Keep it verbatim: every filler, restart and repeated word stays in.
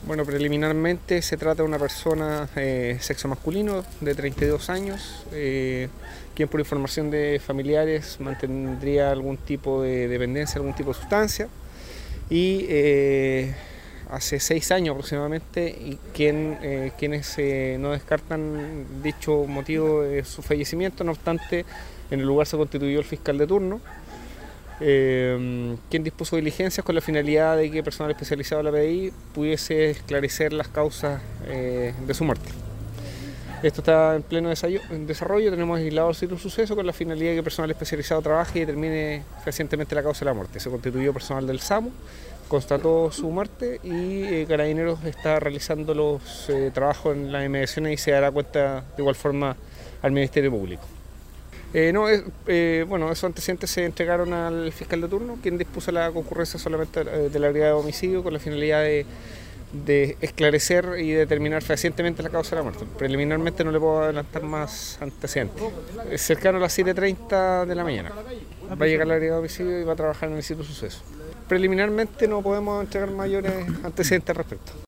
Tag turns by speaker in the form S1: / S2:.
S1: Bueno, preliminarmente se trata de una persona eh, sexo masculino de treinta y dos años, eh, quien por información de familiares mantendría algún tipo de dependencia, algún tipo de sustancia, y eh, hace seis años aproximadamente, y quien, eh, quienes eh, no descartan dicho motivo de su fallecimiento. No obstante, en el lugar se constituyó el fiscal de turno, Eh, quien dispuso diligencias con la finalidad de que personal especializado de la P D I pudiese esclarecer las causas eh, de su muerte. Esto está en pleno desarrollo. Tenemos aislado el sitio del suceso con la finalidad de que personal especializado trabaje y determine fehacientemente la causa de la muerte. Se constituyó personal del SAMU, constató su muerte y eh, Carabineros está realizando los eh, trabajos en las inmediaciones y se dará cuenta de igual forma al Ministerio Público. Eh, no, eh, bueno, esos antecedentes se entregaron al fiscal de turno, quien dispuso la concurrencia solamente de la brigada de homicidio con la finalidad de, de esclarecer y determinar fehacientemente la causa de la muerte. Preliminarmente no le puedo adelantar más antecedentes. Es cercano a las siete y treinta de la mañana. Va a llegar la brigada de homicidio y va a trabajar en el sitio de suceso. Preliminarmente no podemos entregar mayores antecedentes al respecto.